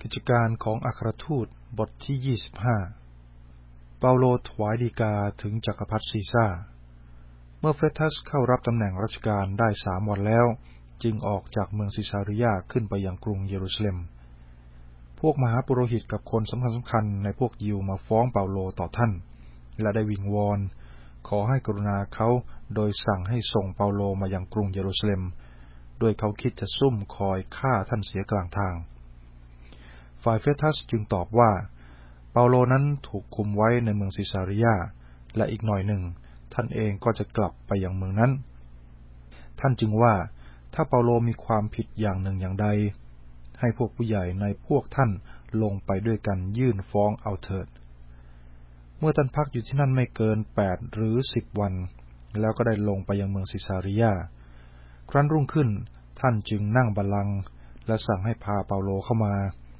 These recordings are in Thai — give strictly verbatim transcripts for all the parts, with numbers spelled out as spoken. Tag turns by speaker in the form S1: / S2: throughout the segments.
S1: กิจการของอัครทูตบทที่ยี่สิบห้าเปาโลถวายฎีกาถึงจักรพรรดิซีซ่าเมื่อเฟทัสเข้ารับตำแหน่งราชการได้สามวันแล้วจึงออกจากเมืองซิซาริยาขึ้นไปยังกรุงเยรูซาเล็มพวกมหาปุโรหิตกับคนสำคัญสำคัญในพวกยิวมาฟ้องเปาโลต่อท่านและได้วิงวอนขอให้กรุณาเขาโดยสั่งให้ส่งเปาโลมายังกรุงเยรูซาเล็มโดยเขาคิดจะซุ่มคอยฆ่าท่านเสียกลางทางฝ่ายเฟทัสจึงตอบว่าเปาโลนั้นถูกคุมไว้ในเมืองซิซาริยาและอีกหน่อยหนึ่งท่านเองก็จะกลับไปยังเมืองนั้นท่านจึงว่าถ้าเปาโลมีความผิดอย่างหนึ่งอย่างใดให้พวกผู้ใหญ่ในพวกท่านลงไปด้วยกันยื่นฟ้องเอาเถิดเมื่อท่านพักอยู่ที่นั่นไม่เกินแปดหรือสิบวันแล้วก็ได้ลงไปยังเมืองซิซาริยาครั้นรุ่งขึ้นท่านจึงนั่งบัลลังก์และสั่งให้พาเปาโลเข้ามา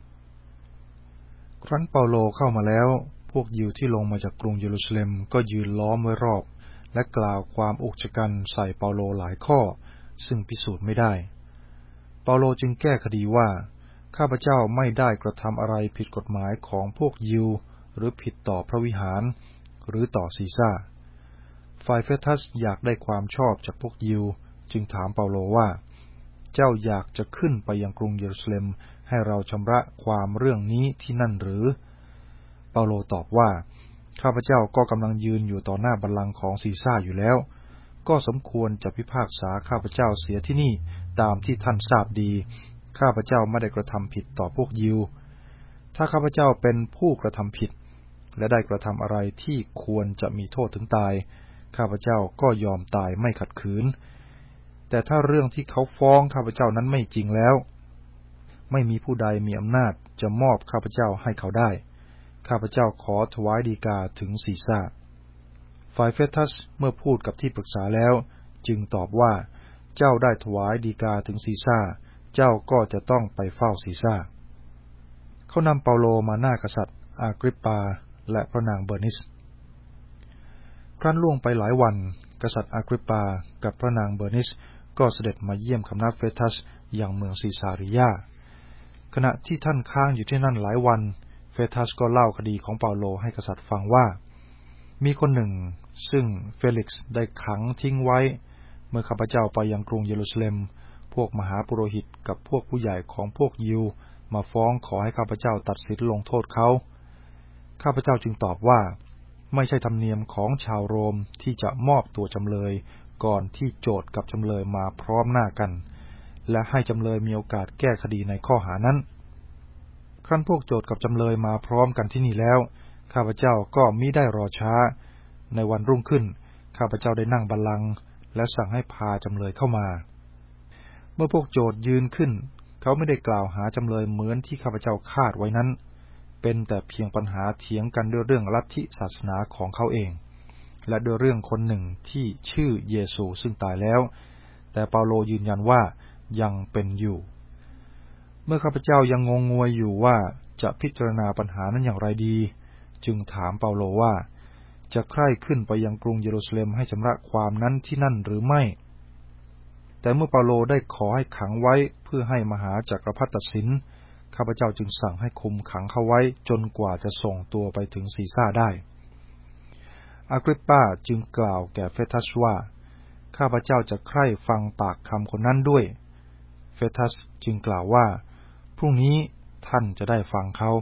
S1: ครั้นเปาโลเข้ามาแล้วพวกยิวที่ลงมาจากกรุงเยรูซาเล็มก็ยืนล้อมไว้รอบและกล่าวความอุกชะกันใส่เปาโลหลายข้อซึ่งพิสูจน์ไม่ได้เปาโลจึงแก้คดีว่าข้าพเจ้าไม่ได้กระทำอะไรผิดกฎหมายของพวกยิวหรือผิดต่อพระวิหารหรือต่อซีซ่าฝ่ายเฟทัสอยากได้ความชอบจากพวกยิวจึงถามเปาโลว่าเจ้าอยากจะขึ้นไปยังกรุงเยรูซาเล็มให้เราชำระความเรื่องนี้ที่นั่นหรือเปาโลตอบว่าข้าพเจ้าก็กำลังยืนอยู่ต่อหน้าบัลลังก์ของซีซ่าอยู่แล้วก็สมควรจะพิพากษาข้าพเจ้าเสียที่นี่ตามที่ท่านทราบดีข้าพเจ้าไม่ได้กระทำผิดต่อพวกยิวถ้าข้าพเจ้าเป็นผู้กระทำผิดและได้กระทำอะไรที่ควรจะมีโทษถึงตายข้าพเจ้าก็ยอมตายไม่ขัดขืนแต่ถ้าเรื่องที่เขาฟ้องข้าพเจ้านั้นไม่จริงแล้วไม่มีผู้ใดมีอำนาจจะมอบข้าพเจ้าให้เขาได้ข้าพเจ้าขอถวายฎีกาถึงซีซ่าฝ่ายเฟทัสเมื่อพูดกับที่ปรึกษาแล้วจึงตอบว่าเจ้าได้ถวายฎีกาถึงซีซ่าเจ้าก็จะต้องไปเฝ้าซีซ่าเขานำเปาโลมาหน้ากษัตริย์อากริปปาและพระนางเบอร์นิสครั้นล่วงไปหลายวันกษัตริย์อากริปปากับพระนางเบอร์นิสก็เสด็จมาเยี่ยมคำนับเฟทัสอย่างเมืองซีซาริยาขณะที่ท่านค้างอยู่ที่นั่นหลายวันเฟทัสก็เล่าคดีของเปาโลให้กษัตริย์ฟังว่ามีคนหนึ่งซึ่งเฟลิกซ์ได้ขังทิ้งไว้เมื่อข้าพเจ้าไปยังกรุงเยรูซาเล็มพวกมหาปุโรหิตกับพวกผู้ใหญ่ของพวกยิวมาฟ้องขอให้ข้าพเจ้าตัดสินลงโทษเขาข้าพเจ้าจึงตอบว่าไม่ใช่ธรรมเนียมของชาวโรมที่จะมอบตัวจำเลยก่อนที่โจทก์กับจำเลยมาพร้อมหน้ากันและให้จำเลยมีโอกาสแก้คดีในข้อหานั้นครั้นพวกโจทก์กับจำเลยมาพร้อมกันที่นี่แล้วข้าพเจ้าก็มิได้รอช้าในวันรุ่งขึ้นข้าพเจ้าได้นั่งบัลลังก์และสั่งให้พาจำเลยเข้ามาเมื่อพวกโจทก์ยืนขึ้นเขาไม่ได้กล่าวหาจำเลยเหมือนที่ข้าพเจ้าคาดไว้นั้นเป็นแต่เพียงปัญหาเถียงกันด้วยเรื่องลัทธิศาสนาของเขาเองและด้วยเรื่องคนหนึ่งที่ชื่อเยซูซึ่งตายแล้วแต่เปาโลยืนยันว่ายังเป็นอยู่เมื่อข้าพเจ้ายังงงงวยอยู่ว่าจะพิจารณาปัญหานั้นอย่างไรดีจึงถามเปาโลว่าจะใคร่ขึ้นไปยังกรุงเยรูซาเล็มให้ชำระความนั้นที่นั่นหรือไม่แต่เมื่อเปาโลได้ขอให้ขังไว้เพื่อให้มหาจักรพรรดิตัดสินข้าพเจ้าจึงสั่งให้คุมขังเขาไว้จนกว่าจะส่งตัวไปถึงซีซ่าได้อากริปปาจึงกล่าวแก่เฟทัสว่าข้าพเจ้าจะใคร่ฟังปากคำคนนั้นด้วยเฟทัสจึงกล่าวว่าพรุ่งนี้ท่านจะได้ฟังเขา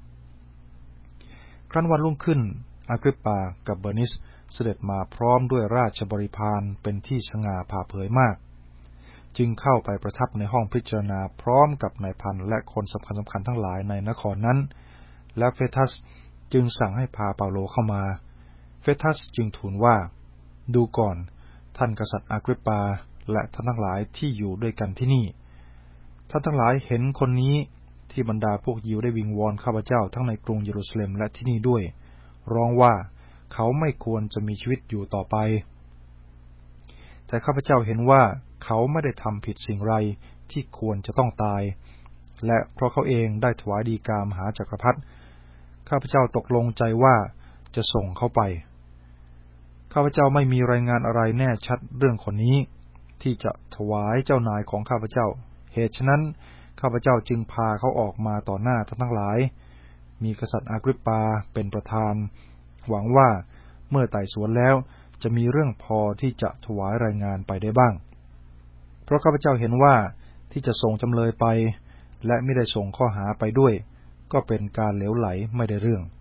S1: ครั้นวันรุ่งขึ้นอากริปปากับเบอร์นิสเสด็จมาพร้อมด้วยราชบริพารเป็นที่สง่าผ่าเผยมากจึงเข้าไปประทับในห้องพิจารณาพร้อมกับนายพันและคนสำคัญสำคัญทั้งหลายในนครนั้นและเฟทัสจึงสั่งให้พาเปาโลเข้ามาเฟทัสจึงทูลว่าดูก่อนท่านกษัตริย์อากริปปาและท่านทั้งหลายที่อยู่ด้วยกันที่นี่ท่านทั้งหลายเห็นคนนี้ที่บรรดาพวกยิวได้วิงวอนข้าพเจ้าทั้งในกรุงเยรูซาเล็มและที่นี่ด้วยร้องว่าเขาไม่ควรจะมีชีวิตอยู่ต่อไปแต่ข้าพเจ้าเห็นว่าเขาไม่ได้ทำผิดสิ่งไรที่ควรจะต้องตายและเพราะเขาเองได้ถวายฎีกามหาจักรพรรดิข้าพเจ้าตกลงใจว่าจะส่งเขาไปข้าพเจ้าไม่มีรายงานอะไรแน่ชัดเรื่องคนนี้ที่จะถวายเจ้านายของข้าพเจ้าเหตุฉะนั้นข้าพเจ้าจึงพาเขาออกมาต่อหน้าท่านทั้งหลายมีกษัตริย์อากริปปาเป็นประธานหวังว่าเมื่อไต่สวนแล้วจะมีเรื่องพอที่จะถวายรายงานไปได้บ้างเพราะข้าพเจ้าเห็นว่าที่จะส่งจำเลยไปและไม่ได้ส่งข้อหาไปด้วยก็เป็นการเหลวไหลไม่ได้เรื่อง